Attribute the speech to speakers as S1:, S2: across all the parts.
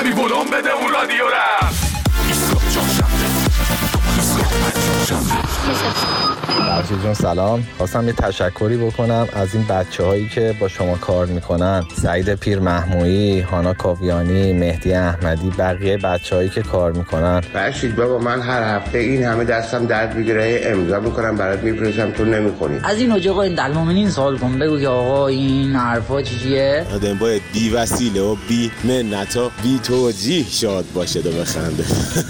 S1: کمی ولوم بده اون رادیو را.
S2: فرشید جون سلام، خواستم یه تشکری بکنم از این بچه هایی که با شما کار میکنن، سعید پیر محمویی، هانا کاویانی، مهدی احمدی، بقیه بچه هایی که کار میکنن.
S3: فرشید بابا من هر هفته این همه دستم درد میگیره، امضا میکنم برات میفرستم تو نمیکنی.
S4: از این حاج آقا این دلمومنین سوال کن، بگو که آقا این حرفا چیه؟
S5: آدم باید بی وسیله و بی منتا بی توجیه شاد باشه و بخنده.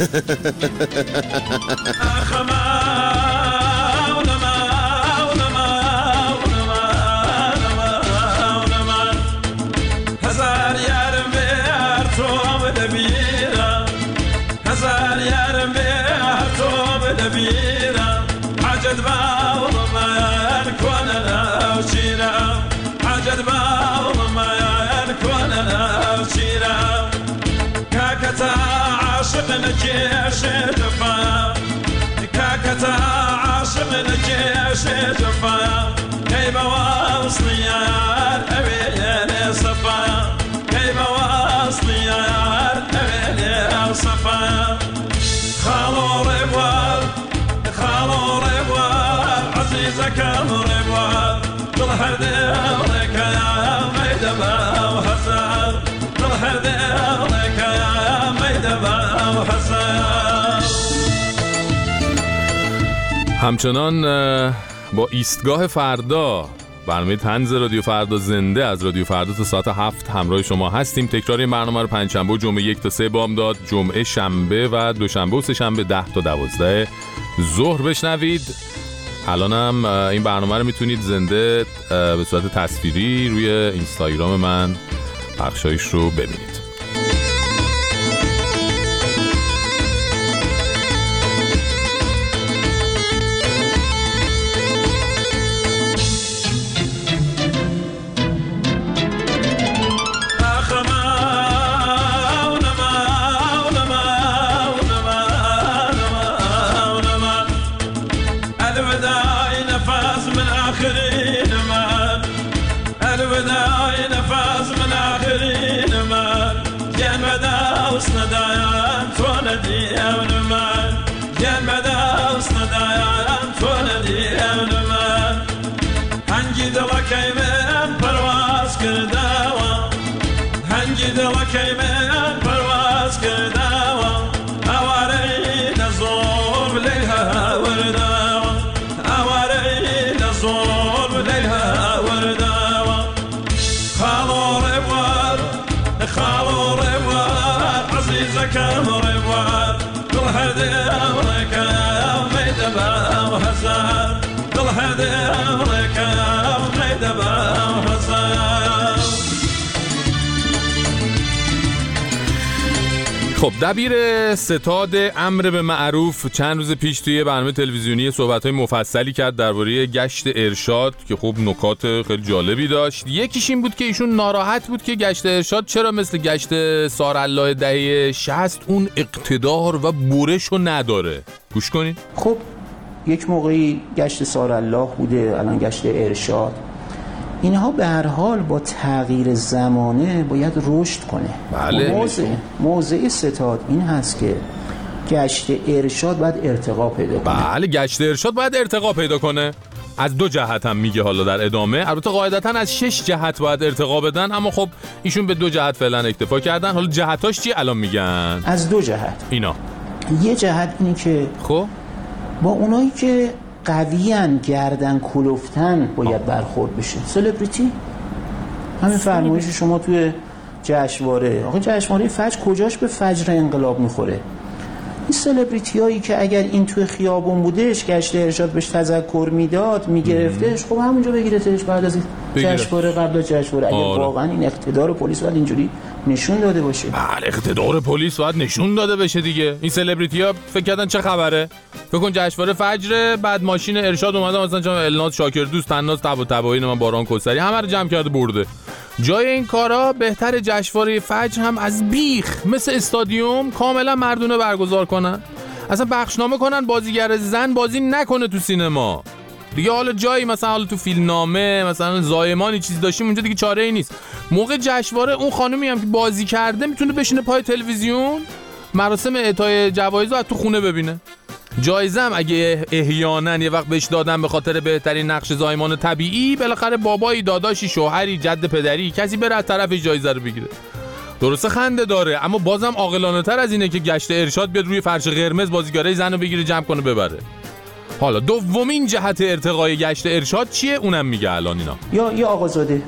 S6: همچنان با ایستگاه فردا برنامه طنز رادیو فردا زنده از رادیو فردا تا ساعت 7 همراه شما هستیم. تکرار این برنامه رو پنجشنبه و جمعه 1 تا 3 بامداد، جمعه شنبه و دوشنبه و سه‌شنبه 10 تا 12 ظهر بشنوید. الانم این برنامه رو میتونید زنده به صورت تصویری روی اینستاگرام من بخشایش رو ببینید. خب دبیر ستاد امر به معروف چند روز پیش توی برنامه تلویزیونی صحبت‌های مفصلی کرد درباره گشت ارشاد که خب نکات خیلی جالبی داشت. یکیش این بود که ایشون ناراحت بود که گشت ارشاد چرا مثل گشت سارالله دهه 60 اون اقتدار و برشو نداره. گوش کنید.
S7: خب یک موقعی گشت سارالله بوده، الان گشت ارشاد. اینها به هر حال با تغییر زمانه باید رشد کنه.
S6: بله.
S7: موضع ستاد این هست که گشت ارشاد باید ارتقا پیدا کنه.
S6: بله گشت ارشاد باید ارتقا پیدا کنه. از 2 جهت هم میگه حالا در ادامه. البته قاعدتاً از 6 جهت باید ارتقا بدن، اما خب ایشون به 2 جهت فعلا اکتفا کردن. حالا جهتاش چی الان میگن؟
S7: از 2 جهت.
S6: اینا.
S7: یه جهت اینه که
S6: خب
S7: با اونایی که قویان گردن کلفتن باید برخورد بشه. سلبریتی همین فرمایش شما توی جشنواره، آقا جشنواره فجر کجاش به فجر انقلاب میخوره؟ این سلبریتی هایی که اگر این توی خیابون بودش گشت ارشاد بهش تذکر میداد میگرفتش، خب همونجا بگیرتش بعد از جشنواره قبل از جشنواره. اگر واقعا این اقتدار پلیس باید اینجوری نشون داده باشه.
S6: بله اقتدار پلیس باید نشون داده بشه دیگه. این سلبریتی ها فکر کردن چه خبره؟ فکر کن جشنواره فجر، بعد ماشین ارشاد اومده مثلا چون الناز شاکر دوست، تناز تباین من باران کوثری همه رو جمع کرده برده. جای این کارا بهتر جشنواره فجر هم از بیخ مثل استادیوم کاملا مردونه برگزار کنن. اصلا بخشنامه کنن بازیگر زن بازی نکنه تو سینما. دیگه حالا جایی مثلا حالا تو فیلمنامه مثلا زایمانی چیزی داشتیم اونجا دیگه چاره ای نیست. موقع جشنواره اون خانومی هم که بازی کرده میتونه بشینه پای تلویزیون مراسم اعطای جوایز رو تو خونه ببینه. جایزه هم اگه احیانا یه وقت بهش دادن به خاطر بهترین نقش زایمان طبیعی، بالاخره بابایی، داداشی، شوهری، جد پدری کسی بره از طرفش جایزه رو بگیره. درسته خنده داره، اما بازم عاقلانه تر از اینه که گشت ارشاد بیاد روی فرش قرمز بازیگرای زنو بگیره جمع کنه ببره. حالا دومین جهت ارتقای گشت ارشاد چیه؟ اونم میگه الان اینا.
S7: یا آقازاده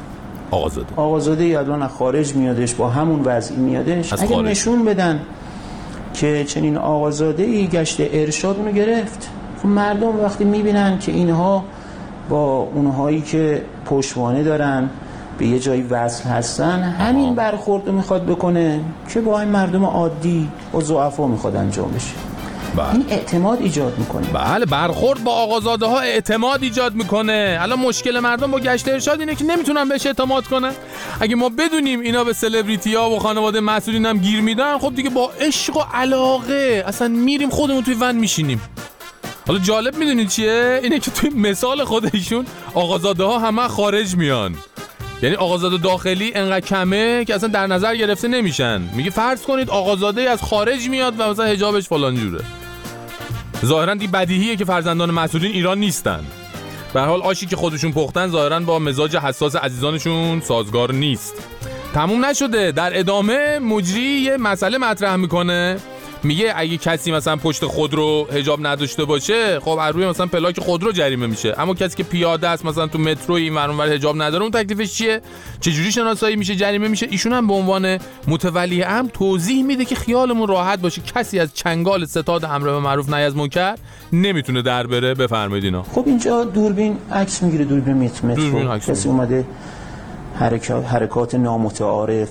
S7: الان از خارج میادش، با همون وضعی میادش. اگه نشون بدن که چنین آقازاده‌ای گشت ارشاد اونو گرفت، خب مردم وقتی میبینن که اینها با اونهایی که پشتوانه دارن به یه جایی وصل هستن، همین برخورد رو میخواد بکنه که با این مردم عادی و ضعفا میخواد انجام بشه. این اعتماد ایجاد میکنه.
S6: بله، برخورد با آقازاده ها اعتماد ایجاد میکنه. الان مشکل مردم با گشت ارشاد اینه که نمیتونن بهش اعتماد کنن. اگه ما بدونیم اینا به سلبریتی ها و خانواده مسئولین هم گیر میدن، خب دیگه با عشق و علاقه اصلا میریم خودمون توی ون میشینیم. حالا جالب میدونید چیه؟ اینه که توی مثال خودشون آقازاده ها همه خارج میان. یعنی آقازاده داخلی انقدر کمه که اصلا در نظر گرفته نمیشن. میگه فرض کنید آقازاده از خارج میاد و مثلا حجابش فلان جوره. ظاهرا دی بدیهیه که فرزندان مسئولین ایران نیستن. به هر حال آشی که خودشون پختن ظاهرا با مزاج حساس عزیزانشون سازگار نیست. تموم نشده، در ادامه مجری یه مسئله مطرح میکنه. میگه اگه کسی مثلا پشت خودرو حجاب نداشته باشه، خب از روی مثلا پلاک خودرو جریمه میشه. اما کسی که پیاده است مثلا تو مترو این ور اون ور حجاب نداره، اون تکلیفش چیه؟ چه جوری شناسایی میشه، جریمه میشه؟ ایشون هم به عنوان متولی امر توضیح میده که خیالمون راحت باشه، کسی از چنگال ستاد امر به معروف نهی از منکر نمیتونه در بره. بفرمایید اینا.
S7: خب اینجا دوربین عکس میگیره، دوربین مترو. کسی اومده حرکات نامتعارف،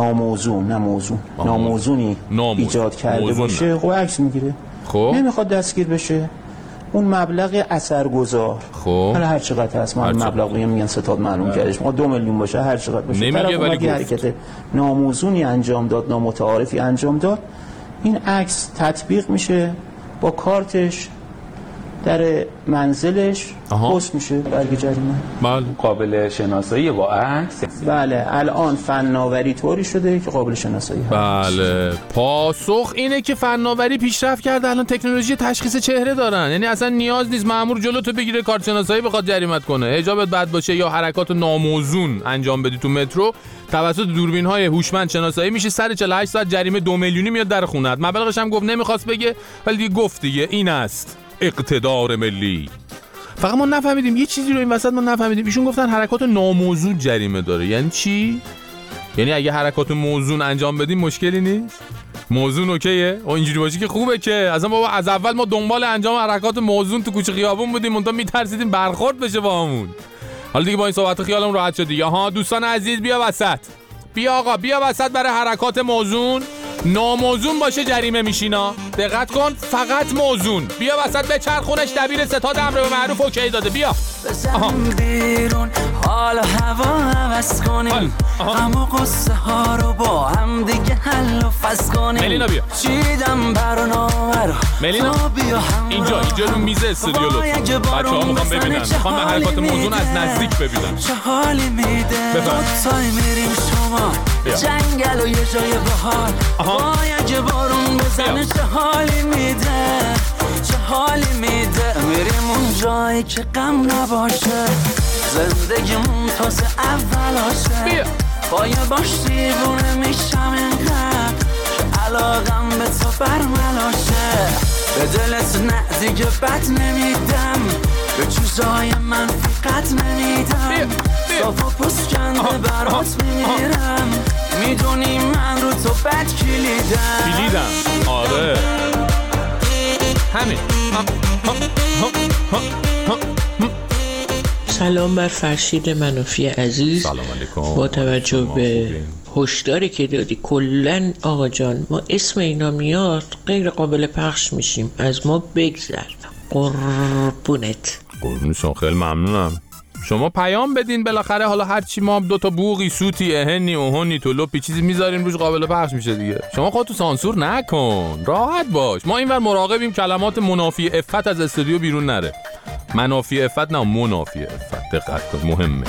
S7: ناموزونی ایجاد کرده باشه، خب عکس میگیره.
S6: خب
S7: نمیخواد دستگیر بشه. اون مبلغ اثرگذار،
S6: خب
S7: حالا هر چقدر هست، من مبلغی میگن ستاد معلوم کردش، ما 2 میلیون باشه، هر چقدر باشه،
S6: نمیگه ولی
S7: حرکت ناموزونی انجام داد، نامتعارفی انجام داد، این عکس تطبیق میشه با کارتش در منزلش، پست میشه برگ جریمه.
S6: بله.
S8: قابل شناسایی با عکس.
S7: بله، الان فناوری طوری شده که قابل شناسایی هست.
S6: بله، پاسخ اینه که فناوری پیشرفت کرده، الان تکنولوژی تشخیص چهره دارن. یعنی اصلا نیاز نیست مأمور جلوتو بگیره کارت شناسایی بخواد جریمت کنه. حجابت بد باشه یا حرکات ناموزون انجام بدی تو مترو، توسط دوربین‌های هوشمند شناسایی میشه، سر 48 ساعت جریمه 2 میلیونی میاد در خونت. مبلغش هم گفت نمیخواست بگه، ولی دیگه گفت دیگه. این است اقتدار ملی. فقط ما نفهمیدیم یه چیزی رو این وسط ما نفهمیدیم. ایشون گفتن حرکات ناموزون جریمه داره. یعنی چی؟ یعنی اگه حرکات موزون انجام بدیم مشکلی نیست؟ موزون اوکیه؟ و اینجوری باشه که خوبه که اصلا بابا از اول ما دنبال انجام حرکات موزون تو کوچه خیابون بودیم، منتها میترسیدیم برخورد بشه با همون. حالا دیگه با این صحبت خیالمون راحت شد دیگه. ها دوستان عزیز، بیا وسط. بیا آقا، بیا وسط. برای حرکات موزون، ناموزون باشه جریمه میشینا. دقت کن، فقط موزون. بیا وسط، بچرخونش. دبیر ستاد امر به معروف اوکی داده. بیا
S9: بیرون، حال هوا عوض کنیم، همو قصه ها رو با هم دیگه حل و فصل کنیم.
S6: ملینا بیا.
S9: چیدم برنامه رو
S6: ملینا
S9: بیا
S6: اینجا رو میز استودیو لطفا. بچه‌ها میخوام ببینن، میخوام حرکات موزون از نزدیک ببینن.
S9: چه حالی میده دوتای میریم شما جنگل و یه جای بهار، باید بارون بزنه. چه حالی میده، چه حالی میده، میریم اون جایی که غم نباشه، زندگیمون تازه اولاشه. پای باش دیوونه میشم اینقدر که علاقم به تو برملاشه. به دلت نه دیگه بد نمیدم، به چیزای من فقط نمیدم. صاف و پسکنده برات میمیرم، میدونی من رو تو بد کلیدم.
S6: آره همین.
S10: سلام بر فرشید منافی عزیز.
S6: سلام علیکم.
S10: با توجه به هشداری که دادی کلن آقا جان، ما اسم اینا میاد غیر قابل پخش میشیم، از ما بگذر. قربونت.
S6: قربونشون، خیلی ممنونم. شما پیام بدین بالاخره، حالا هر چی ما هم 2 تا بوقی سوتی اهنی اوهنی تلوپی چیزی میذاریم روش قابل پخش میشه دیگه. شما خودتو سانسور نکن، راحت باش. ما اینور مراقبیم کلمات منافی عفت از استودیو بیرون نره. منافی عفت نه، منافی عفت، دقت کن، مهمه.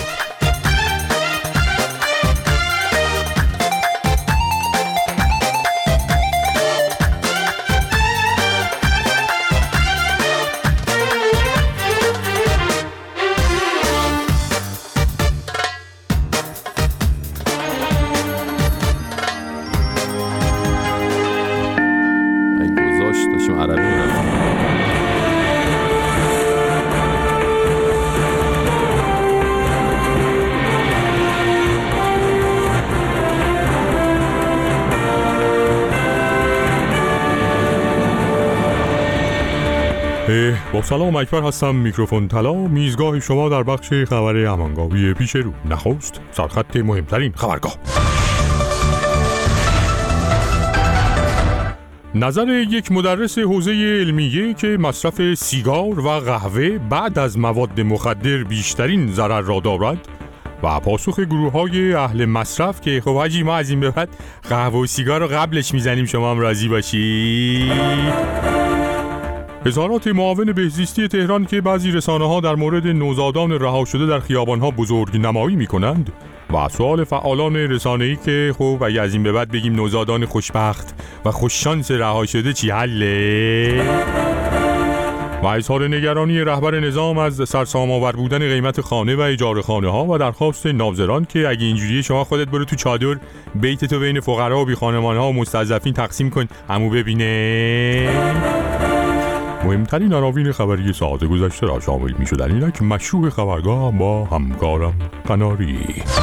S11: با سلام، اکبر هستم، میکروفون طلا، میزگاه شما در بخش خبر امانگاوی پیش رو. نخست سرخط مهمترین خبرگاه. نظر یک مدرس حوزه علمیه که مصرف سیگار و قهوه بعد از مواد مخدر بیشترین ضرر را دارد و پاسخ گروه‌های اهل مصرف که خب حاجی ما از این به بعد قهوه و سیگار رو قبلش میزنیم، شما هم راضی باشی. اظهارات معاون بهزیستی تهران که بعضی رسانه‌ها در مورد نوزادان رها شده در خیابان‌ها بزرگ نمایی می‌کنند و سوال فعالان رسانه‌ای که خب اگه از این به بعد بگیم نوزادان خوشبخت و خوششانس رها شده چی حله؟ و اظهار نگرانی رهبر نظام از سرسام‌آور بودن قیمت خانه و اجاره خانه‌ها و درخواست ناظران که اگه اینجوریه شما خودت برو تو چادر بیتتو بین فقرا و بی‌خانمان‌ها و مستضعفین تقسیم کن عمو ببینه. مهمترین عناوین خبری ساعت گذشته را شامل می شدن اینک مشروع خبرگاه با همکارم قناری.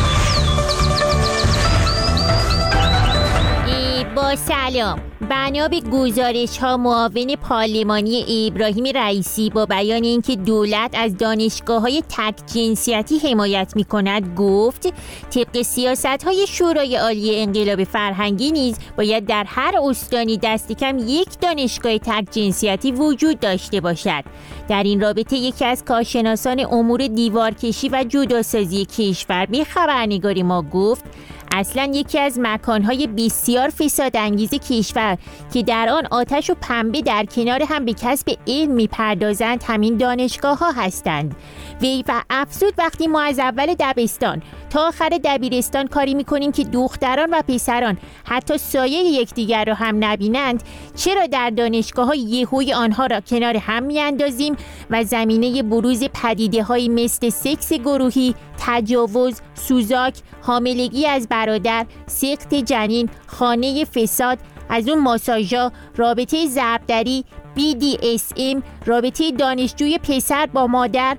S12: با سلام، بنا به گزارش ها معاون پارلمانی ابراهیم رئیسی با بیان اینکه دولت از دانشگاه های تک جنسیتی حمایت می کند گفت طبق سیاست های شورای عالی انقلاب فرهنگی نیز باید در هر استانی دست کم یک دانشگاه تک جنسیتی وجود داشته باشد. در این رابطه یکی از کارشناسان امور دیوارکشی و جداسازی کشور به خبرنگاری ما گفت اصلا یکی از مکانهای بسیار فسادانگیز کشور که در آن آتش و پنبه در کنار هم به کسب علم می‌پردازند همین دانشگاه ها هستند. وی و افزود وقتی ما از اول دبستان تا آخر دبیرستان کاری می‌کنیم که دختران و پسران حتی سایه یکدیگر را هم نبینند، چرا در دانشگاه ها یهوی آنها را کنار هم می‌اندازیم و زمینه بروز پدیده‌هایی مثل سکس گروهی، تجاوز، سوزاک، حاملگی از برادر، سقط جنین، خانه فساد، از اون ماساژا، رابطه ضربدری، BDSM، رابطه دانشجوی پسر با مادر،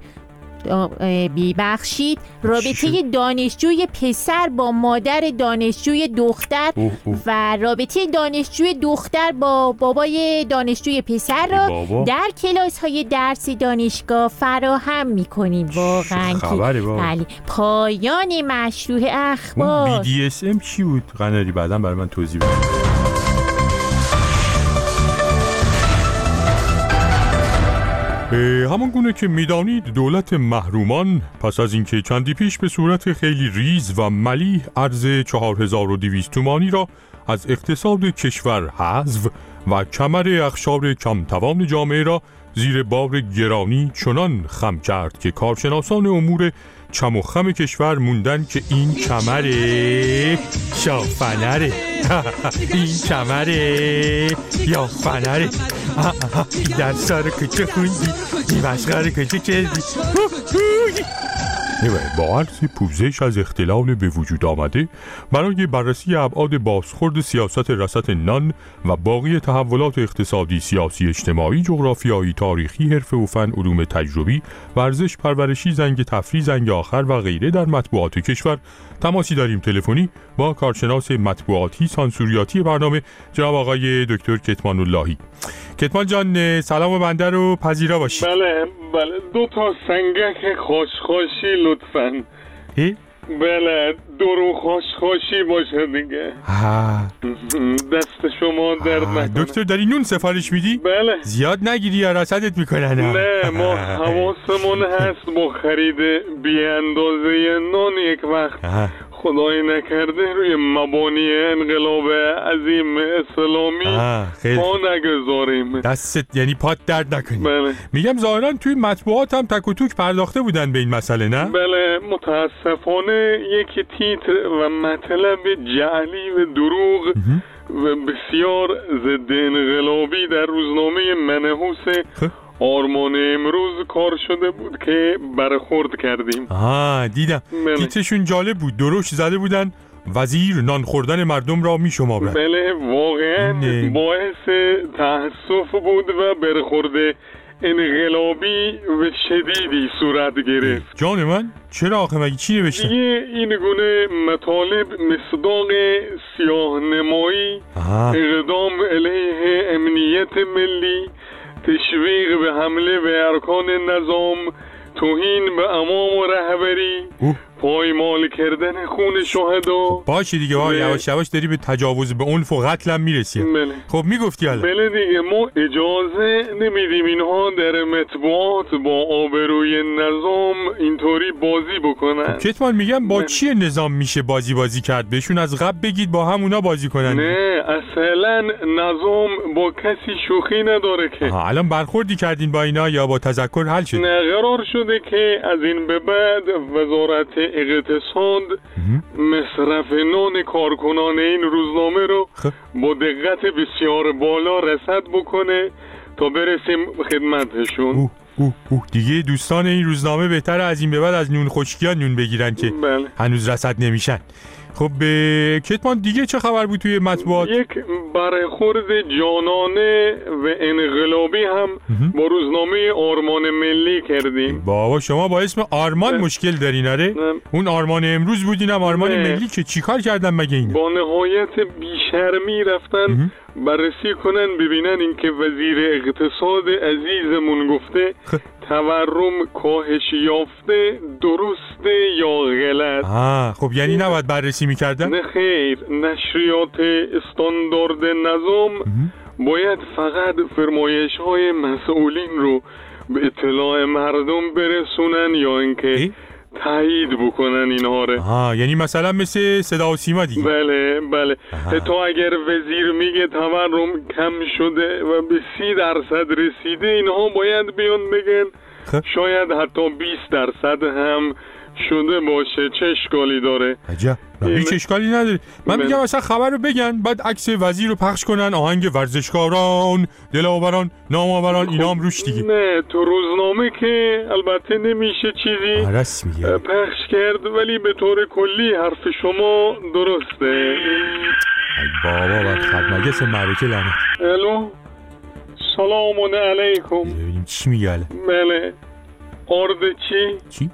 S12: رابطه دانشجوی پسر با مادر دانشجوی دختر و رابطه دانشجوی دختر با بابای دانشجوی پسر را در کلاس های درس دانشگاه فراهم میکنیم. واقعا که پایان مشروع اخبار.
S11: BDSM چی بود؟ قناری بعداً برای من توضیح بده. همان گونه که میدانید دولت محرومان پس از اینکه چندی پیش به صورت خیلی ریز و ملیح ارز 4200 تومانی را از اقتصاد کشور حذف و کمر اقشار کمتوان جامعه را زیر بار گرانی چنان خم کرد که کارشناسان امور چم و خم کشور موندن که این کمره شافنره این کمره یا فنره در سر کچه خوندی این مسخره کچه کردی. با عرض پوزش از اختلال به وجود آمده برای بررسی ابعاد بازخورد سیاست رسط نان و باقی تحولات اقتصادی، سیاسی، اجتماعی، جغرافیایی، تاریخی، حرفه و فن، علوم تجربی، ورزش، پرورشی، زنگ تفریح، زنگ آخر و غیره در مطبوعات کشور تماسی داریم تلفنی با کارشناس مطبوعاتی سانسوریاتی برنامه جناب آقای دکتر کتمان اللهی. کتمان جان سلام بنده رو پذیرا باشی.
S13: بله 2 تا سنگک خوشخوشی لطفاً. بله درو خوشی باشه دیگه. دست شما درد نکنه.
S11: دکتر داری نون سفارش میدی؟
S13: بله.
S11: زیاد نگیری یا رصدت میکنن.
S13: نه ما حواسمون هست با خرید بی اندازه نان یک وقت خدای نکرده روی مبانی انقلاب عظیم اسلامی پا نگذاریم.
S11: دستت یعنی پات درد نکنی.
S13: بله.
S11: میگم ظاهرا توی مطبوعات هم تک و توک پرداخته بودن به این مسئله نه؟
S13: بله متاسفانه یک تیتر و مطلب جعلی و دروغ و بسیار ضد انقلابی در روزنامه منحوس آرمان امروز کار شده بود که برخورد کردیم.
S11: دیدم. تیترشون جالب بود. دروش زده بودن وزیر نان خوردن مردم را می شمارد.
S13: بله واقعا باعث تأسف بود و برخورد انقلابی و شدیدی صورت گرفت.
S11: جان من چرا آخه مگه چی نوشتن؟
S13: دیگه این گونه مطالب مصداق سیاه نمایی، اقدام علیه امنیت ملی، تشویق به حمله به ارکان نظام، توهین به امام و رهبری، پایمال کردن خون شهدا.
S11: باشه دیگه یواش یواش داری به تجاوز به عنف و قتل هم میرسی. خب میگفتی الان.
S13: بله دیگه ما اجازه نمیدیم اینها در مطبوعات با آبروی نظام اینطوری بازی بکنن.
S11: کتمان میگم با چیه نظام میشه بازی کرد؟ بهشون از قبل بگید با همونا بازی کنن.
S13: نه اصلا نظام با کسی شوخی نداره که.
S11: الان برخوردی کردین با اینا یا با تذکر حل شد؟
S13: نه قرار شده که از این به بعد وزارت اقتصاد مصرف نان کارکنان این روزنامه رو با دقت بسیار بالا رصد بکنه تا برسیم خدمتشون.
S11: دیگه دوستان این روزنامه بهتره از این به بعد از نون خشکی‌ها نون بگیرن که هنوز رصد نمیشن. خب کتمان دیگه چه خبر بود توی مطبوعات؟
S13: یک برخورد جانانه و انقلابی هم با روزنامه آرمان ملی کردیم.
S11: بابا شما با اسم آرمان مشکل دارین آره؟ اون آرمان امروز بود اینم آرمان ملی که چیکار کردن مگه این؟
S13: با نهایت بیشرمی رفتن بررسی کنن ببینن اینکه وزیر اقتصاد عزیزمون گفته تورم کاهش یافته درسته یا غلط.
S11: خب یعنی نباید بررسی میکردن؟
S13: نه خیر، نشریات استاندارد نظام باید فقط فرمایش های مسئولین رو به اطلاع مردم برسونن یا اینکه تایید بکنن اینها رو.
S11: یعنی مثلا مثل صدا و سیما دیگه.
S13: بله تا اگر وزیر میگه تورم کم شده و به 30% رسیده اینها باید بیان بگن شاید حتی 20% هم شده باشه. چه اشکالی داره؟
S11: عجب هیچ اشکالی نداره. من میگم اصلا خبر رو بگن بعد عکس وزیر رو پخش کنن آهنگ ورزشکاران دلاوران نامآوران اینا هم روش دیگه.
S13: نه تو روزنامه که البته نمیشه چیزی
S11: رسمیه
S13: پخش کرد ولی به طور کلی حرف شما درسته.
S11: ای بابا بعد خدمگس معرکه لعنت.
S13: الو سلام علیکم.
S11: ببینیم چی میگه الان.
S13: بله آرد چی؟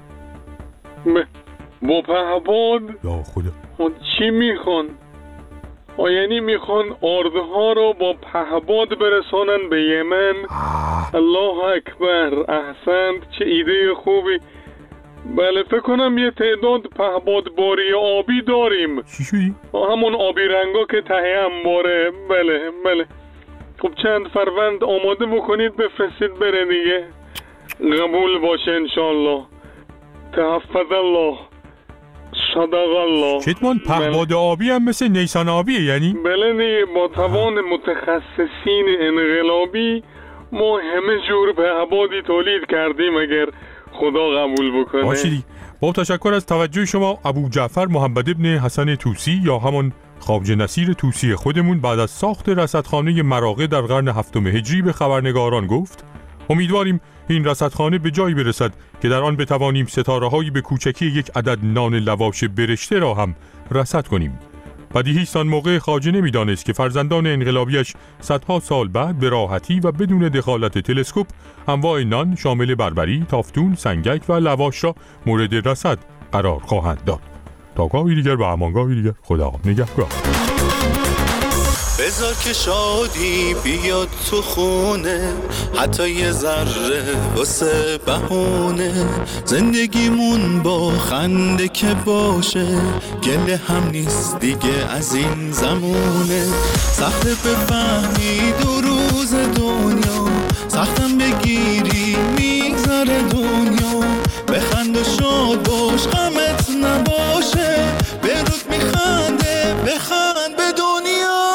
S13: با پهباد
S11: یا خدا
S13: چی میخوان؟ یعنی میخوان آردها رو با پهباد برسانن به یمن. الله اکبر احسنت چه ایده خوبی. بله فکر کنم یه تعداد پهباد باری آبی داریم.
S11: چی شدی؟
S13: همون آبی رنگا که ته انباره. بله خب چند فروند آماده بکنید بفرستید بره دیگه. قبول باشه انشالله. تحفظ الله صدق الله.
S11: کتمان پهباد آبی هم مثل نیسان آبیه یعنی؟
S13: بله دیگه با توان متخصصین انقلابی ما همه جور پهبادی تولید کردیم اگر خدا قبول بکنه.
S11: باشه دیگه. با تشکر از توجه شما. ابو جعفر محمد ابن حسن طوسی یا همون خواجه نصیر طوسی خودمون بعد از ساخت رصدخانه مراغه در قرن 7 هجری به خبرنگاران گفت امیدواریم این رصدخانه به جایی برسد که در آن بتوانیم ستاره‌هایی به کوچکی یک عدد نان لواش برشته را هم رصد کنیم. بدیهی است آن موقع خواجه نمی‌دانست که فرزندان انقلابیش صدها سال بعد به راحتی و بدون دخالت تلسکوپ انواع نان شامل بربری، تافتون، سنگک و لواش را مورد رصد قرار خواهند داد. تا گاهی دیگر و همانگاهی دیگر خدا نگهدار.
S14: بذار که شادی بیاد تو خونه، حتی یه ذره واسه بهونه. زندگیمون با خنده که باشه، گله هم نیست دیگه از این زمونه. سخت بفهمی دو روز دنیا، سختم بگیری میگذره دنیا. بخند و شاد باش غمت نباشه، به رود میخنده بخند به دنیا.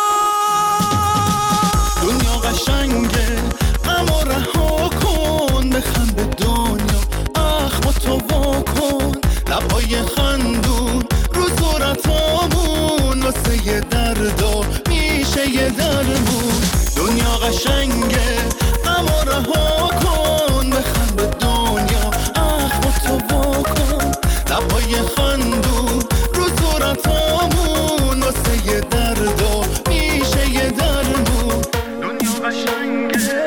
S14: دنیا قشنگه اما رها کن، بخند به دنیا اخم تو وا کن. لبای خندون رو صورتامون، واسه یه دردا میشه یه درمون. دنیا قشنگه اما رها کن، بخند به دنیا اخم تو وا کن. لبای خندون رو صورتامون، واسه یه دردا میشه یه درمون. دنیا قشنگه.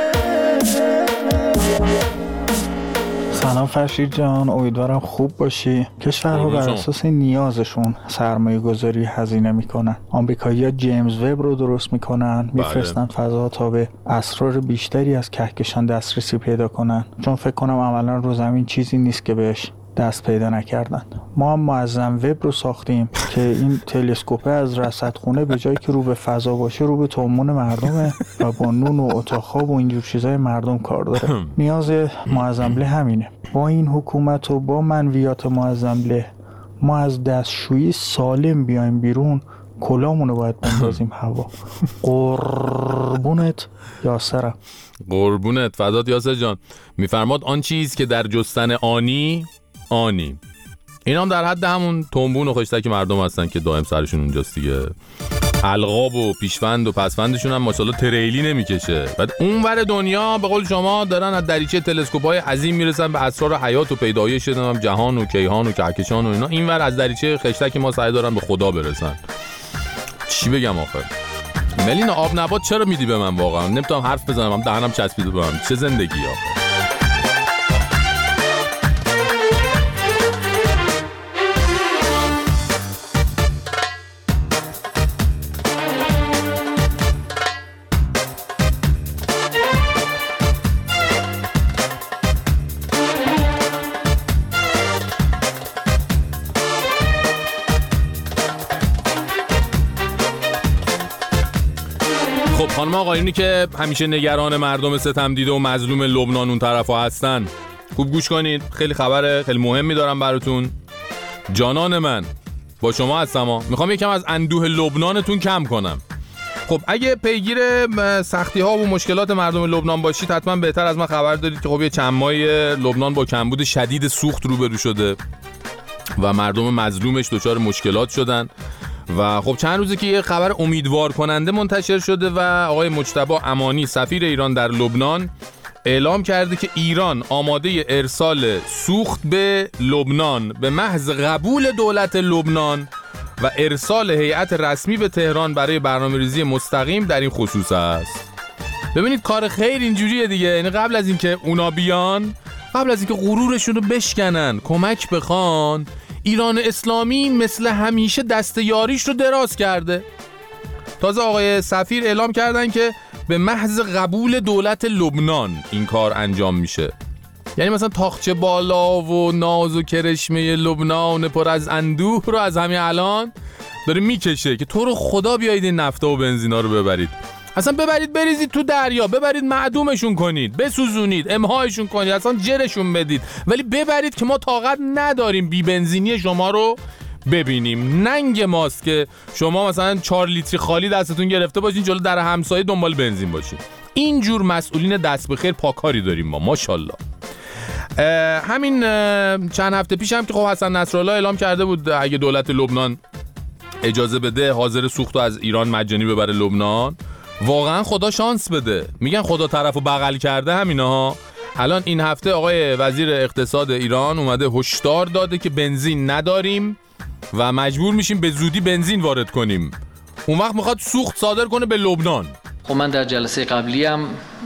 S15: سلام فرشید جان، امیدوارم خوب باشی. کشورها بر اساس نیازشون سرمایه گذاری هزینه میکنن. آمریکایی‌ها جیمز وب رو درست میکنن، میفرستن فضا تا به اسرار بیشتری از کهکشان دسترسی پیدا کنن، چون فکر کنم عملا رو زمین چیزی نیست که بهش دست پیدا نکردن. ما هم معظم وب رو ساختیم که این تلسکوپ از رصدخونه به جایی که رو به فضا باشه رو به تومون مردمه و با نون و اتاق خواب و اینجور چیزای مردم کار داره. نیاز معظم له همینه. با این حکومت و با منویات معظم له ما از دستشویی سالم بیایم بیرون، کلامونو باید بندازیم هوا. قربونت یاسرم.
S6: قربونت فدات یاسر جان. میفرماد آن چیز که در جستن آنی این هم در حد همون تنبون و خشتک مردم هستن که دائم سرشون اونجاست دیگه. القاب و پیشوند و پسوندشون هم ماشاءالله تریلی نمیکشه. بعد اونور دنیا به قول شما دارن از دریچه تلسکوپ‌های عظیم میرسن به اسرار حیات و پیدایش جهان و کیهان و کهکشان و اینا. اینور از دریچه خشتک ما سعی دارن به خدا برسن. چی بگم آخر؟ ملینا آب نبات چرا میدی به من واقعا؟ نمیتونم حرف بزنم، هم دهنم چسبیده به من. چه زندگی آخر؟ خب خانم آقایونی که همیشه نگران مردم ستم دیده و مظلوم لبنان اون طرفا هستن، خوب گوش کنید. خیلی خبر خیلی مهمی دارم براتون. جانان من با شما هستم. میخوام یکم از اندوه لبنانتون کم کنم. خب اگه پیگیر سختی ها و مشکلات مردم لبنان باشید، حتما بهتر از من خبر دارید که خب یه چند ماهی لبنان با کمبود شدید سوخت روبرو شده و مردم مظلومش دچار مشکلات شدن. و خب چند روزه که یه خبر امیدوار کننده منتشر شده و آقای مجتبی امانی سفیر ایران در لبنان اعلام کرده که ایران آماده ارسال سوخت به لبنان به محض قبول دولت لبنان و ارسال هیئت رسمی به تهران برای برنامه‌ریزی مستقیم در این خصوص است. ببینید کار خیر اینجوریه دیگه. یعنی قبل از اینکه اونا بیان، قبل از اینکه غرورشون رو بشکنن، کمک بخوان، ایران اسلامی مثل همیشه دست یاریش رو دراز کرده. تازه آقای سفیر اعلام کردن که به محض قبول دولت لبنان این کار انجام میشه. یعنی مثلا تاقچه بالا و ناز و کرشمه لبنان پر از اندوه رو از همین الان داره میکشه که تو رو خدا بیایید این نفتا و بنزینا رو ببرید، اصلا ببرید بریزید تو دریا، ببرید معدومشون کنید، بسوزونید، امهایشون کنید، اصلا جرشون بدید، ولی ببرید که ما طاقت نداریم بی بنزینی شما رو ببینیم. ننگ ماست که شما مثلا 4 لیتر خالی دستتون گرفته باشین جلو در همسایه دنبال بنزین باشین. اینجور مسئولین دست بخیر پاکاری داریم ما ماشاءالله. همین چند هفته پیش هم که خب حسن نصرالله اعلام کرده بود اگه دولت لبنان اجازه بده حاضر سوختو از ایران مجانی ببره لبنان. واقعا خدا شانس بده. میگن خدا طرفو بغل کرده همینا. الان این هفته آقای وزیر اقتصاد ایران اومده هشدار داده که بنزین نداریم و مجبور میشیم به زودی بنزین وارد کنیم. اون وقت میخواد سوخت صادر کنه به لبنان.
S16: خب من در جلسه قبلی هم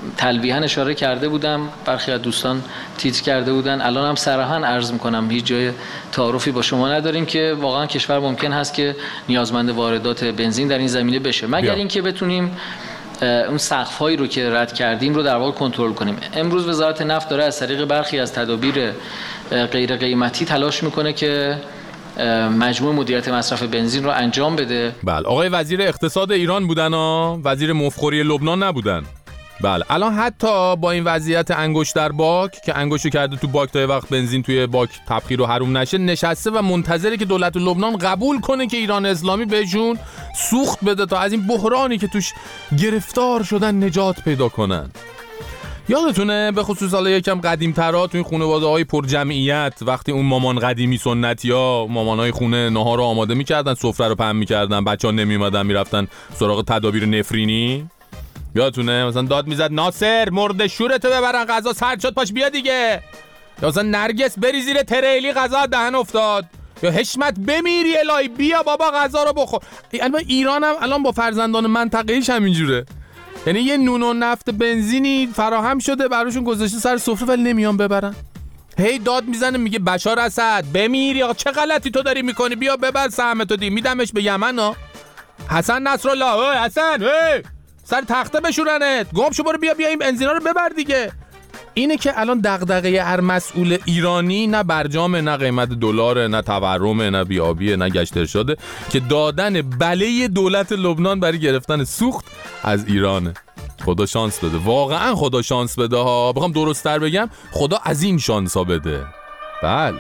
S16: تلویحاً اشاره کرده بودم، برخی از دوستان تیتر کرده بودن، الان هم صراحاً عرض میکنم هیچ جای تعارفی با شما نداریم که واقعا کشور ممکن هست که نیازمند واردات بنزین در این زمینه بشه، مگر اینکه بتونیم اون سقف‌هایی رو که رد کردیم رو در واقع کنترل کنیم. امروز وزارت نفت داره از طریق برخی از تدابیر غیر قیمتی تلاش میکنه که مجموع مدیریت مصرف بنزین رو انجام بده.
S6: بله، آقای وزیر اقتصاد ایران بودن وزیر مفخوری لبنان نبودن. بله، الان حتی با این وضعیت انگشت در باک که انگشتو کرده تو باک تا یه وقت بنزین توی باک تبخیر و حروم نشه، نشسته و منتظره که دولت لبنان قبول کنه که ایران اسلامی بهشون سوخت بده تا از این بحرانی که توش گرفتار شدن نجات پیدا کنن. یادتونه به خصوص حالا یکم قدیم‌ترا تو این خانواده‌های پر جمعیت وقتی اون مامان قدیمی سنتی‌ها مامانای خونه ناهار رو آماده می‌کردن، سفره رو پهن می‌کردن، بچه‌ها نمی‌اومدن می‌رفتن سراغ تدابیر نفرینی. یادتونه مثلا داد میزد ناصر مرد شورتو ببرن غذا سرد شد پاش بیا دیگه، یا مثلا نرگس بری زیر تریلی غذا دهن افتاد، یا حشمت بمیری الهی بیا بابا غذا رو بخور. البته ایران هم الان با فرزندان منطقه‌ایش همینجوره، یعنی یه نون و نفت بنزینی فراهم شده براشون گذاشته سر سفره ولی نمیان ببرن. هی داد میزنه میگه بشار اسد بمیر، یا چه غلطی تو داری میکنی بیا ببر سهمتو دی میدمش به یمن ها. حسن نصرالله اوی حسن سر تخته بشورنت، گم شو برو بیا این بنزینا رو ببر دیگه. اینه که الان دغدغه هر مسئول ایرانی نه برجامه، نه قیمت دلار، نه تورمه، نه بیابیه، نه گشت ارشاده، که دادن بله دولت لبنان برای گرفتن سوخت از ایرانه. خدا شانس بده، واقعا خدا شانس بده ها. بخوام درست‌تر بگم خدا از این شانس ها بده. بله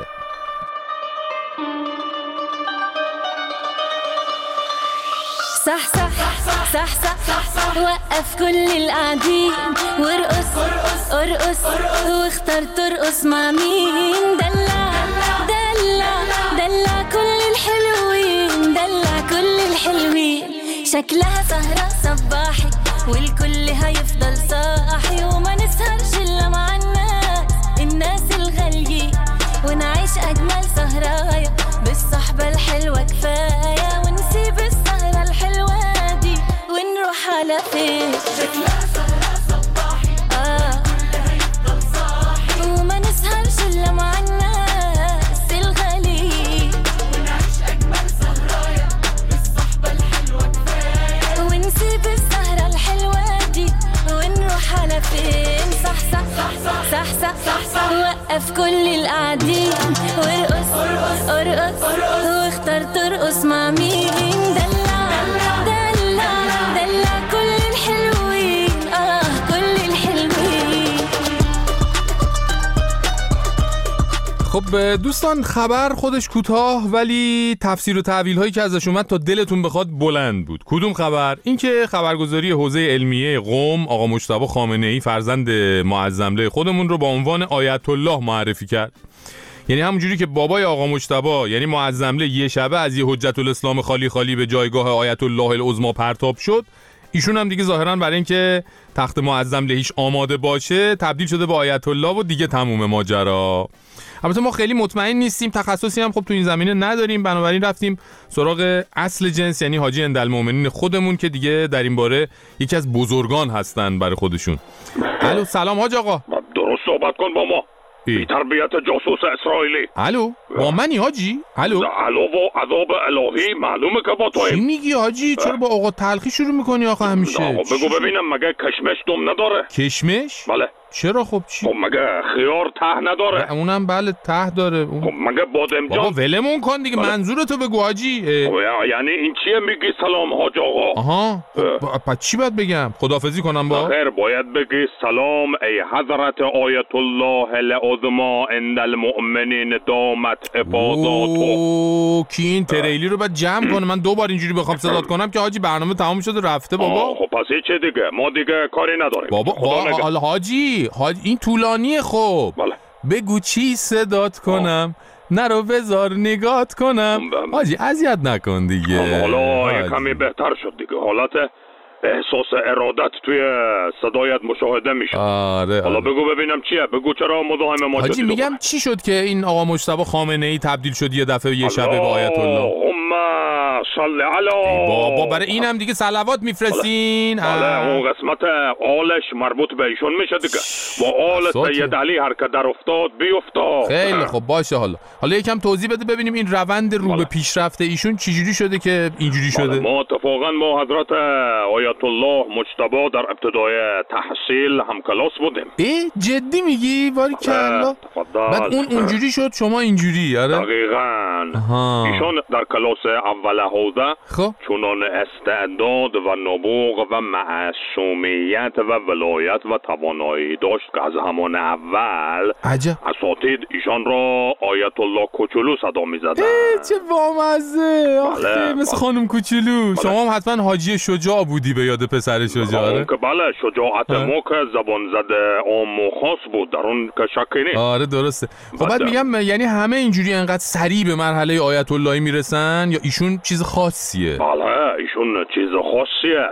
S17: صح صح صح صح صح وقف كل القاعدين وارقص ارقص واختار ترقص مع مين. دلع دلع دلع كل الحلوين، دلع كل الحلوين. شكلها سهرة صباحي والكل هيفضل صاحي، وما نسهرش إلا مع الناس الغاليين، ونعيش أجمل سهرايا بالصحبة الحلوة كفاية، ونسيب السهرة الحلوة دي ونروح على فين. شكلها سهرة صباحي الكل هيفضل صاحي، وما نسهرش إلا مع الناس الغاليين، ونعيش أجمل سهرايا بالصحبة الحلوة كفاية، ونسيب السهرة الحلوة دي ونروح على فين. صح صح صح صح صح صح صح وقف كل القاعدين وارقص ارقص واختار ترقص مع مين. دلع دلع دلع كل الحلوين كل الحلوين.
S6: خب دوستان، خبر خودش کوتاه ولی تفسیر و تعویل هایی که ازش اومد تا دلتون بخواد بلند بود. کدوم خبر؟ این که خبرگزاری حوزه علمیه قم آقا مجتبی خامنه‌ای فرزند معظمله خودمون رو با عنوان آیت الله معرفی کرد. یعنی همونجوری که بابای آقا مجتبی یعنی معظمله یه شبه از یه حجت الاسلام خالی خالی به جایگاه آیت الله العظمی پرتاب شد، ایشون هم دیگه ظاهرا برای اینکه تخت معظملهیش آماده باشه تبدیل شده به آیت الله و دیگه تموم ماجرا. البته ما خیلی مطمئن نیستیم، تخصصی هم خب تو این زمینه نداریم، بنابراین رفتیم سراغ اصل جنس یعنی حاجی اندالمؤمنین خودمون که دیگه در این باره یکی از بزرگان هستن برای خودشون. الو سلام حاج آقا.
S1: درست صحبت کن با ما. بی تربیت جاسوس اسرائیلی.
S6: الو با منی حاجی؟ الو
S1: و عذاب الهی معلومه که با توییم.
S6: چی میگی حاجی؟ چرا با آقا تلخی شروع میکنی آخه همیشه؟
S1: بگو ببینم مگه کشمش دم نداره؟
S6: کشمش؟
S1: بله.
S6: چرا خب چی؟
S1: خب مگه خیار ته نداره؟
S6: اونم بله ته داره.
S1: خب مگه بادمجان؟
S6: بابا ولمون کن دیگه، منظورتو بگو حاجی.
S1: یعنی این چیه میگی سلام حاج آقا؟
S6: آها پس چی باید بگم؟ خداحافظی کنم با؟
S1: خیر باید بگی سلام ای حضرت آیت الله العظمی اندالمؤمنین دامت عباداته.
S6: کی این تریلی رو باید جمع کنه؟ من دوبار اینجوری بخوام صدات کنم که حاجی برنامه تمام شده رفته بابا.
S1: خب پس چه دیگه؟ ما دیگه کاری نداریم
S6: بابا. حاجی این طولانیه. خب
S1: بله.
S6: بگو چی صدات کنم نرو بذار نگات کنم. حاجی اذیت نکن دیگه.
S1: حالا کمی بهتر شد دیگه، حالت احساس ارادت توی صدایت مشاهده میشه.
S6: آره.
S1: حالا بگو ببینم چیه، بگو چرا مزاحم ما شدی؟
S6: حاجی میگم چی شد که این آقا مجتبی خامنه‌ای تبدیل شد یه دفعه یه شبه به آیت الله؟
S1: اللهم صل علی.
S6: بابا برای اینم دیگه صلوات میفرستین؟
S1: بله اون قسمت آلش مربوط به ایشون میشه دیگه. با آل سید علی هر که در افتاد بیفتاد.
S6: خیلی خب باشه. حالا یکم توضیح بده ببینیم این روند رو به پیشرفت ایشون چجوری شده که اینجوری شده؟
S1: ما اتفاقا با حضرت آیت الله مجتبی در ابتدای تحصیل هم کلاس بودیم.
S6: جدی میگی؟ باریکلا. بعد اون اونجوری شد شما اینجوری؟ آره
S1: دقیقاً. ایشون در کلاس اول حوزه چونان استعداد و نبوغ و معصومیت و ولایت و توانایی داشت که از همان اول اساتید ایشان را آیت الله کوچولو صدا می‌زدند.
S6: چه بامزه. آخه مثل خانم کوچولو. شما هم حتما حاجی شجاع بودی به یاد پسر شجاع.
S1: که بله شجاعت ما که زبان زده عام و خاص بود در اون که شکی نیست.
S6: آره درسته. خب بعد میگم یعنی همه اینجوری انقدر سریع به مرحله آیت اللهی میرسن یا ایشون چیز خاصیه؟
S1: بله ایشون چیز خاصیه.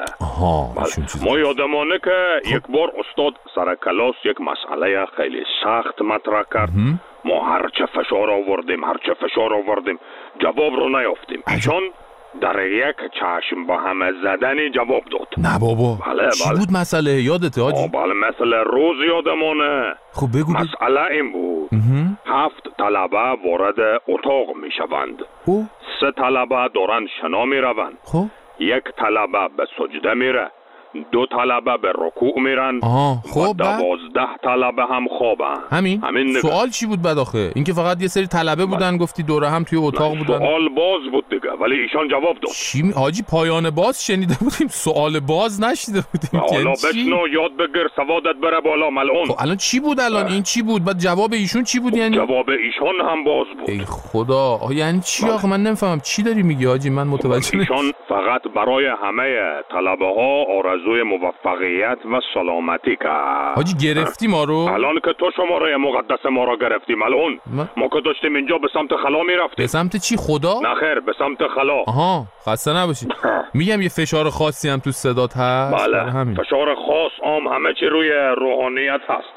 S1: ما یادمانه که یک بار استاد سر کلاس یک مسئله خیلی سخت مطرح کرد. ما هرچه فشار آوردیم جواب رو نیافتیم. ایشون در یک چشم با همه زدنی جواب داد.
S6: نه بابا.
S1: بله
S6: چی بود مسئله؟ یادته حاجی؟
S1: بله مسئله روز یادمانه.
S6: خب بگو.
S1: مسئله این بود 7 طلبه وارد اتاق می شوند. 3 طلبه دارن شنا می روند. 1 طلبه به سجده میره. 2 طلبه به رکوع میرن.
S6: خب
S1: 12 طلبه هم خوابن.
S6: همین سوال چی بود بعد آخه؟ اینکه فقط یه سری طلبه بودن گفتی دوره هم توی اتاق بودن؟
S1: سوال باز بود دیگه ولی ایشان جواب داد.
S6: چی حاجی پایان باز شنیده بودیم سوال باز نشیده بودیم.
S1: حالا بشنو یاد بگیر سوادت بره بالا ملعون.
S6: خب الان چی بود این چی بود؟ بعد جواب ایشون چی بود یعنی؟
S1: جواب ایشون هم باز بود.
S6: ای خدا یعنی چی آخه من نمیفهمم چی داری میگی حاجی من متوجه
S1: نمیشم. ایشون فقط برای همه طلبه ها آرزوی موفقیت و سلامتی کرد.
S6: حاجی گرفتی ما رو؟
S1: الان که تو شماره مقدس ما رو گرفتی ملعون. ما که داشتیم اینجا به سمت خلا میرفتیم.
S6: به سمت چی خدا؟
S1: نه خیر به سمت خلا.
S6: خسته نباشی. میگم یه فشار خاصی هم تو صدات هست.
S1: بله فشار خاص همه چی روی روحانیت هست.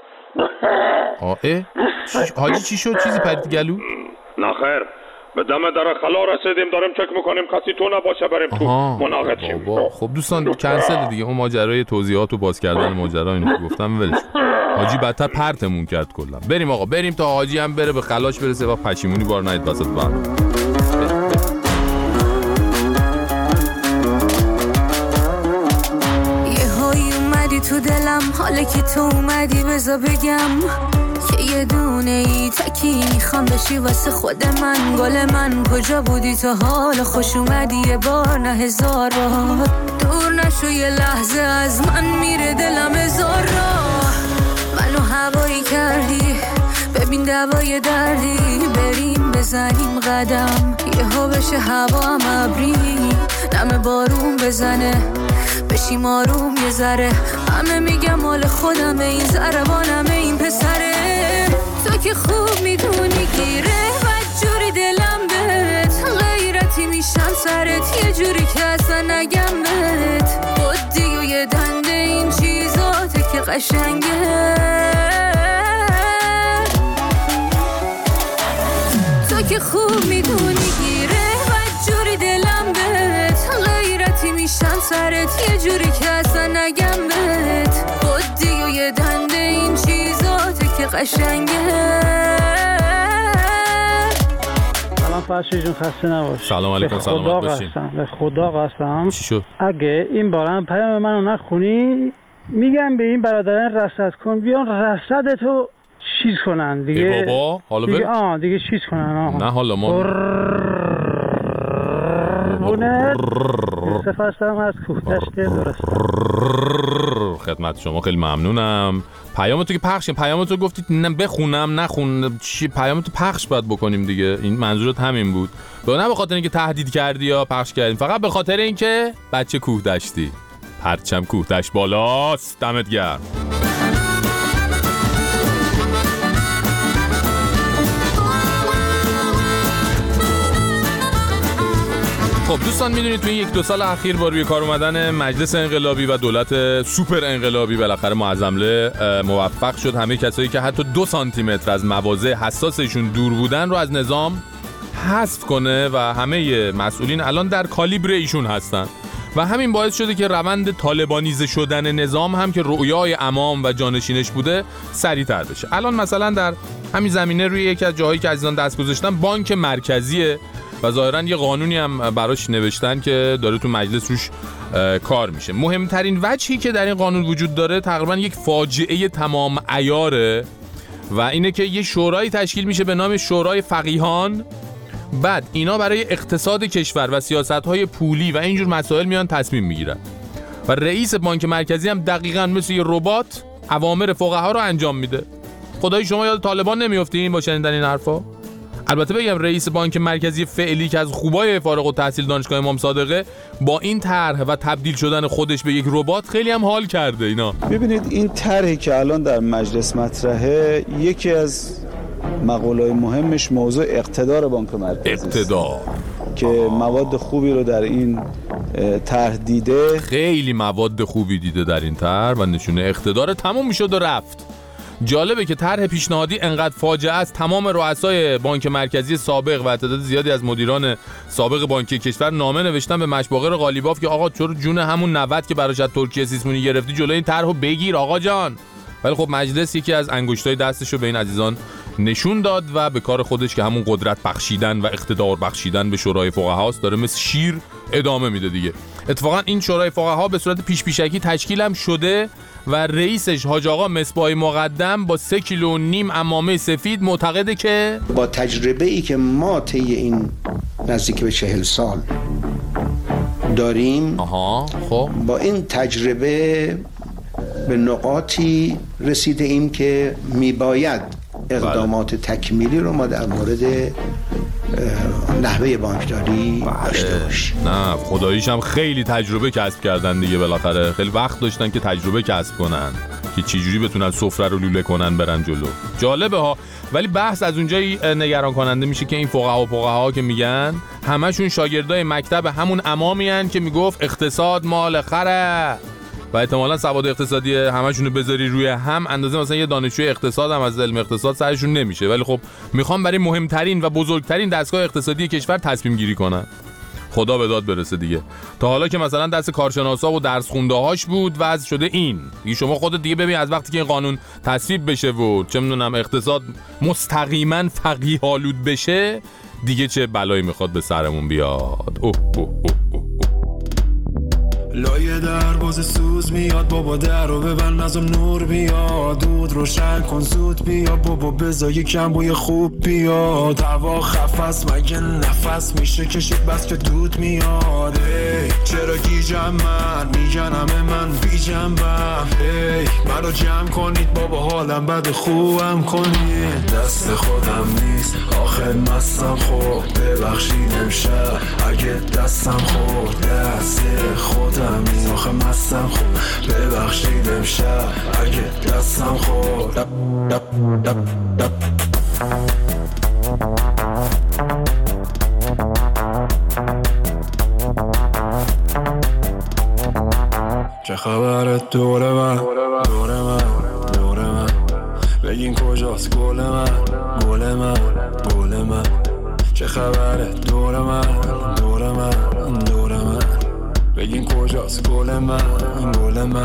S6: حاجی چی شد؟ چیزی پرید گلو؟
S1: نه خیر به دم در خلا رسیدیم داریم چک میکنیم کسی تو نباشه بریم تو مناقض شیم.
S6: خب دوستان کنسل دیگه اون ماجرای توضیحات و باز کردن ماجرا اینو که گفتم ولش. حاجی بدتر پرتمون کرد کلا. بریم آقا بریم تا حاجی هم بره به خلاش برسه و پشیمونی بار نید وسط برنامه.
S17: یه هایی اومدی تو دلم حالا که تو اومدی بذار بگم که یه دونه ای تکی میخوام بشی واسه خود من. گل من کجا بودی تا حالا خوش اومدی یه بار نه 1000 بار. دور نشو یه لحظه از من میره دلم 1000 راه. منو هوایی کردی ببین دوای دردی. بریم بزنیم قدم یهو بشه هوا هم ابری. دم بارون بزنه بشیم آروم یه ذره. همه میگم مال خودمه این ضربانمه این پسره. تو که خوب میدونی گیره بدجوری دلم بهت. غیرتی میشم سرت یه جوری که اصلا نگم بهت. بودی و یه دنده این چیزاته که قشنگه. تو که خوب میدونی گیره بدجوری دلم بهت. غیرتی میشم سرت یه جوری که اصلا نگم بهت. بودی و یه دنده این چیزاته که قشنگه.
S18: سلام فرشی جون خسته نباش.
S6: سلام علیکم سلامت باشین.
S18: به خدا قسم
S6: چی شد؟
S18: اگه این بارم پیام منو نخونی میگم به این برادران رصد کن بیان رصدتو چیز کنن دیگه.
S6: بابا حالا بر
S18: دیگه چیز کنن.
S6: نه حالا ما
S18: سفرستم از کوهتشت درست.
S6: خدمت شما خیلی ممنونم. پیامتو که پخشیم پیامتو گفتید بخونم نخون چی پیامتو پخش باید بکنیم دیگه. این منظورت همین بود؟ نه به خاطر اینکه تهدید کردی یا پخش کردیم فقط به خاطر اینکه بچه کوهدشتی پرچم کوهدشت بالاست. دمت گرم. خب دوستان میدونید تو این 1-2 سال اخیر با روی کار اومدن مجلس انقلابی و دولت سوپر انقلابی بالاخره معظمله موفق شد همه کسایی که حتی 2 سانتی متر از مواضع حساسشون دور بودن رو از نظام حذف کنه و همه مسئولین الان در کالیبر ایشون هستن و همین باعث شده که روند طالبانیزه شدن نظام هم که رؤیای امام و جانشینش بوده سریع‌تر بشه. الان مثلا در همین زمینه روی یکی از جاهایی که عزیزان دست گذاشتن بانک مرکزیه و ظاهراً یه قانونی هم براش نوشتن که داره تو مجلس روش کار میشه. مهمترین وجهی که در این قانون وجود داره تقریباً یک فاجعه تمام عیاره و اینه که یه شورایی تشکیل میشه به نام شورای فقیهان. بعد اینا برای اقتصاد کشور و سیاست‌های پولی و اینجور مسائل میان تصمیم میگیرن و رئیس بانک مرکزی هم دقیقاً مثل یه ربات اوامر فقها رو انجام میده. خدای شما یاد طالبان نمیافتین با شنیدن این حرفا؟ البته بگم رئیس بانک مرکزی فعلی که از خوبای فارغ التحصیل دانشگاه امام صادقه با این طرح و تبدیل شدن خودش به یک ربات خیلی هم حال کرده. اینا
S19: ببینید این طرحی که الان در مجلس مطرحه، یکی از مقوله‌های مهمش موضوع اقتدار بانک مرکزی
S6: اقتدار
S19: که مواد خوبی رو در این طرح دیده،
S6: خیلی مواد خوبی دیده در این طرح و نشونه اقتدار تموم میشد و رفت. جالبه که طرح پیشنهادی انقدر فاجعه است تمام رؤسای بانک مرکزی سابق و تعداد زیادی از مدیران سابق بانکی کشور نامه نوشتن به مشباغر قالیباف که آقا چرا جون همون 90 که براش از ترکیه سیسمونی گرفتی جلوی این طرحو بگیر آقا جان. ولی خب مجلس یکی از انگشتای دستشو به این عزیزان نشون داد و به کار خودش که همون قدرت بخشیدن و اقتدار بخشیدن به شورای فقهاست داره مثل شیر ادامه میده دیگه. اتفاقا این شورای فقها به صورت پیشکی تشکیل هم شده و رئیسش حاج آقا مصباح مقدم با 3.5 کیلو عمامه سفید معتقده که
S3: با تجربه ای که ما طی این نزدیک به 40 سال داریم
S6: خب
S3: با این تجربه به نقاطی رسیده ایم که میباید اقدامات تکمیلی رو ما در مورد نحوه بانکداری داشته باشیم.
S6: نه خداییش هم خیلی تجربه کسب کردن دیگه، بالاخره خیلی وقت داشتن که تجربه کسب کنن که چجوری بتونن سفره رو لوله کنن برن جلو. جالبه ها. ولی بحث از اونجایی نگران کننده میشه که این فقها که میگن همشون شاگردای مکتب همون امامی هن که میگفت اقتصاد مال خره و احتمالاً سواد اقتصادی همشونو بذاری روی هم اندازه مثلا یه دانشجوی اقتصاد هم از علم اقتصاد سرشون نمیشه، ولی خب میخوام برای مهمترین و بزرگترین دستگاه اقتصادی کشور تصمیم گیری کنن. خدا به داد برسه دیگه. تا حالا که مثلا دست کارشناسا و درس خونده هاش بود وضع شده این. دیگه شما خودت دیگه ببین از وقتی که این قانون تصویب بشه و چه میدونم اقتصاد مستقیما فقیه‌آلود بشه دیگه چه بلایی میخواد به سرمون بیاد.
S20: لایه در باز سوز میاد بابا در رو ببند نظم نور بیاد دود روشن کن زود بیا بابا بذار یکم بوی خوب بیاد هوا خفست مگه نفس میشه کشید بس که دود میاد چرا گیجم من میگن همه من بیجم بم منو جمع کنید بابا حالم بد خوبم کنید دست خودم نیست آخر مستم خورد ببخشید امشب اگه دستم خورد دست خودم آخه مستم خورد ببخشید امشب اگه دستم خورد چه خبرت دور من بگین کجاست گل من چه خبرت دور من بگین کجاست گل من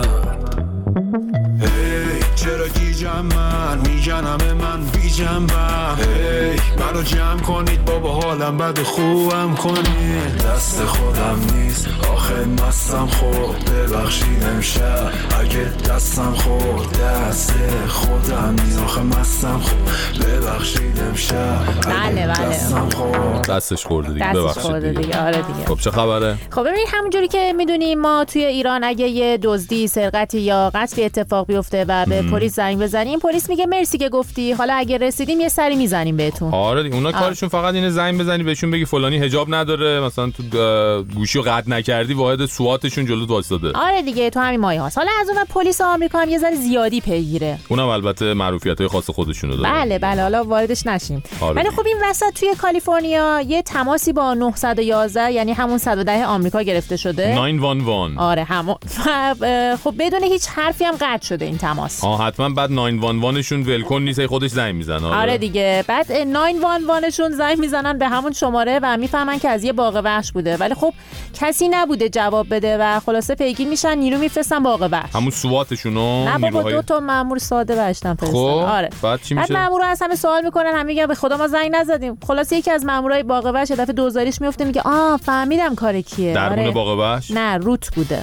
S20: چرا گیجم من میگن همه من بیجم بم منو جمع کنید بابا حالم بد خوبم کنید دست خودم نیست آخه مستم خورد ببخشید امشب اگه دستم خورد دست خودم نیست آخه مستم خورد ببخشید امشب
S12: بله
S6: دستم خورد دستش خورده دیگه ببخشید دیگه.
S12: آره دیگه.
S6: خب چه خبره؟
S12: خب ببینید همونجوری که میدونیم ما توی ایران اگه یه دزدی سرقتی یا قتلی اتفاق بیفته و به پلیس زنگ بزنیم پلیس میگه مرسی که گفتی حالا اگه رسیدیم یه سری میزنیم بهتون.
S6: آره دیگه اونا کارشون فقط اینه زنگ بزنی بهشون بگی فلانی حجاب نداره مثلا تو گوشیو قطع نکردی واحد سواتشون جلوت وایساده.
S12: آره دیگه تو همین مایه هاست. حالا از اون پلیس آمریکا هم یه ذره زیادی پیگیره.
S6: اونم البته معروفیت‌های خاص خودشونو داره.
S12: بله حالا واردش نشیم.
S6: آره.
S12: ولی خب این وسط توی کالیفرنیا یه تماسی با 911 یعنی همون 110 آمریکا گرفته شده.
S6: 911.
S12: آره همون. خب بدون هیچ حرفی هم قطع شده این تماس.
S6: حتما بعد 911شون ولکن نیست خودش زنگ میزنه.
S21: آره دیگه، بعد 911شون زنگ میزنن به همون شماره و میفهمن که از یه باغ وحش بوده، ولی خب کسی نبوده جواب بده و خلاصه پیگیر میشن، نیرو میفرستن باغ وحش.
S6: همون سواتشونو
S21: نه بابا 2 تا مأمور ساده وحشتن فرستن.
S6: خب
S21: آره
S6: بعد چی میشه؟
S21: بعد مأمورا از همه سوال میکنن، هم میگن به خدا ما زنگ نزدیم. خلاص یکی از مأمورای باغ وحش دفعه دوزاریش میفته، میگه فهمیدم کار کیه.
S6: درمون باغ وحش؟
S21: نه روت بوده.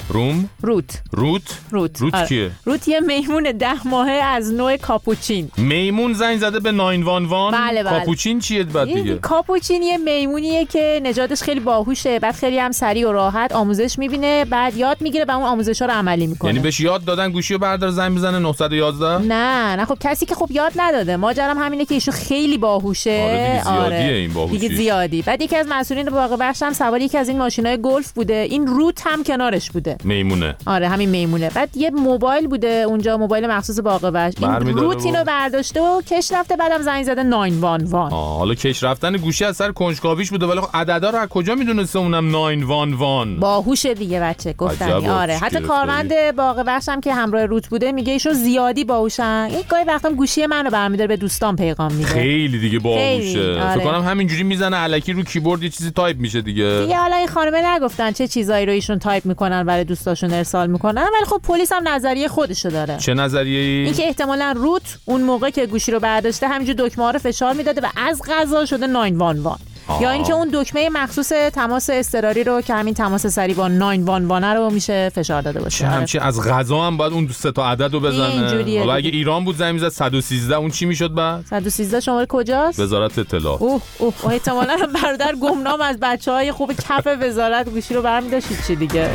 S6: روت کیه؟
S21: روت یه میمون 10 ماهه از نوع کاپوچین.
S6: میمون زنگ زده به 911.
S21: بله.
S6: کاپوچین چیه بعد دیگه؟
S21: کاپوچین یه میمونیه که نژادش خیلی باهوشه، بعد خیلی هم سریع و راحت آموزش میبینه، بعد یاد میگیره و اون آموزش‌ها رو عملی میکنه.
S6: یعنی بهش یاد دادن گوشیو بردار زنگ بزنه 911؟
S21: نه خب کسی که خب یاد نداده. ماجرام همینه که ایشون خیلی باهوشه.
S6: آره این باهوشی
S21: دیگه زیادی. بعد یکی از مسئولین باغ وحش هم سوار یکی از این ماشینای گلف بوده، این روت هم کنارش بوده.
S6: میمونه.
S21: آره همین میمونه. بعد یه موبایل بوده اونجا، موبایل مخصوص باغ وحش. این روت اینو برداشته و کش رفته، بعدم زنگ زده 911.
S6: حالا کش رفتن گوشی از سر کنجکاویش بوده، ولی عددا رو از کجا میدونسته اونم 911؟
S21: باهوشه دیگه بچه گفتنی. آره حتی کارمند باغ وحش هم که همراه روت بوده میگه ایشون زیادی باهوشن، یک گاهی وقتا گوشی منو برمی‌داره به دوستان پیغام میده.
S6: خیلی دیگه باهوشه. فکر کنم همینجوری میزنه الکی رو کیبورد یه چیزی تایپ میشه دیگه.
S21: حالا این خانمه نگفتن چه چیزایی رو ایشون تایپ میکنن برای دوستاشون ارسال میکنن، ولی خب پلیس هم نظریه خودشو داره.
S6: چه نظریه‌ای؟
S21: این که احتمالاً روت اون موقع که گوشی رو برداشته همینجور دکمه‌ها رو فشار میداده و از قضا شده 911. یا اینکه اون دکمه مخصوص تماس اضطراری رو که همین تماس سریع با 911 رو میشه فشار داده باشه.
S6: همچین از قضا هم باید اون 3 تا عدد رو بزنه. حالا اگه ایران بود زنگ میزد 113 اون چی میشد بعد؟
S21: 113 شماره کجاست؟
S6: وزارت اطلاعات.
S21: احتمالاً برادر گمنام از بچهای خوب کف وزارت گوشی رو برمی‌داشت چی دیگه.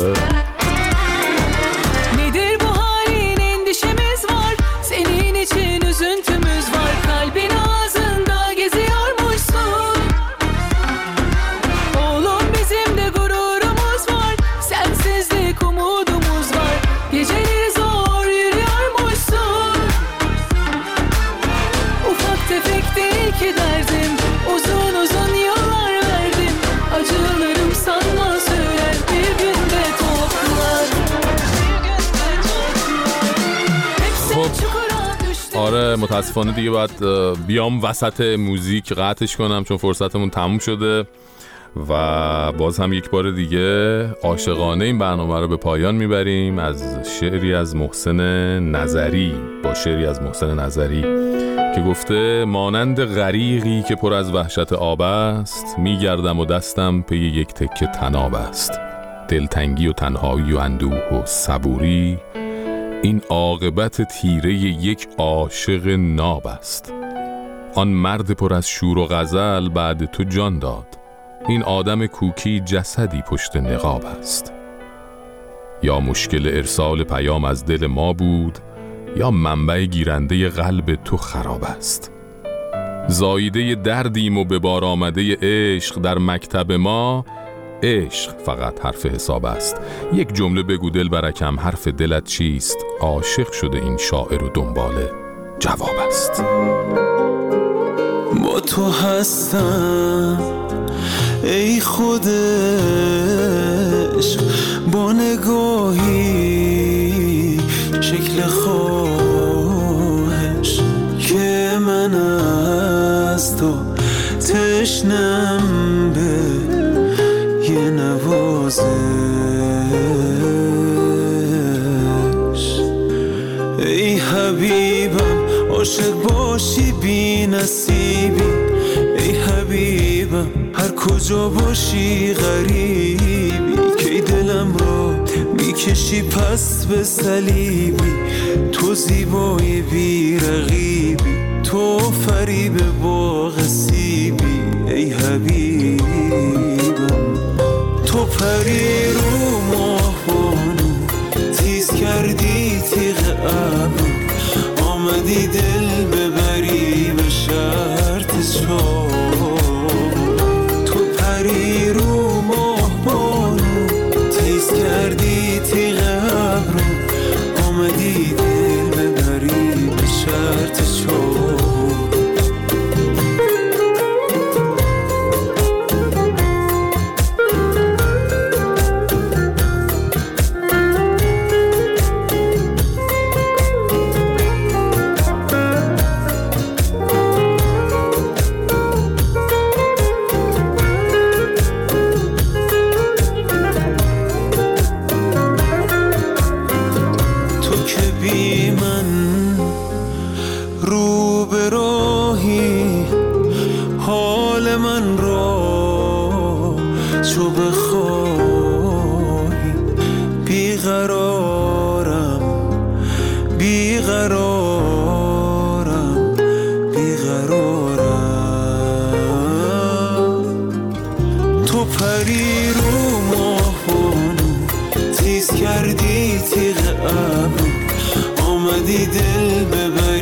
S17: Nedir bu halin, endişemiz var, senin için üzüntümüz var, kalbin ağzında geziyormuşsun. Oğlum bizim de gururumuz var, sensizlik umudumuz var, geceleri zor yürüyormuşsun. Ufak tefek değil ki derdim, uzun uzun yıllar verdim, acılarım sanma söyler, bir günde toplar.
S6: آره متاسفانه دیگه باید بیام وسط موزیک قطعش کنم چون فرصتمون تموم شده و باز هم یک بار دیگه عاشقانه این برنامه رو به پایان میبریم از شعری از محسن نظری، با شعری از محسن نظری که گفته مانند غریقی که پر از وحشت آب است، میگردم و دستم پی یک تکه طناب است، دلتنگی و تنهایی و اندوه و صبوری، این عاقبت تیره یک عاشق ناب است. آن مرد پر از شور و غزل بعد تو جان داد، این آدم کوکی جسدی پشت نقاب است. یا مشکل ارسال پیام از دل ما بود، یا منبع گیرنده قلب تو خراب است. زایده دردیم و به بار آمده عشق در مکتب ما، عشق فقط حرف حساب است. یک جمله بگو دل برکم، حرف دلت چیست؟ عاشق شده این شاعر و دنباله جواب است.
S14: با تو هستم ای خود عشق، با نگاهی شکل خواهش که من از تو تشنم به یه نوازش. ای حبیبم عاشق باشی بی نصیبی، ای حبیبم هر کجا باشی غریبی، که دلم را میکشی پس به صلیبی، تو زیبای بی رقیبی، تو فریب باغ سیبی، ای حبیبم تو پری رو ماه بانو، تیز کردی تیغ ابرو، آمدی دل ببری به شرط چاه، تو پری رو ماه بانو، تیز کردی تیغ ابرو، آمدی دل ببری به شرط چاه. تیز کردی تیغ ابرو آمدی دل ببری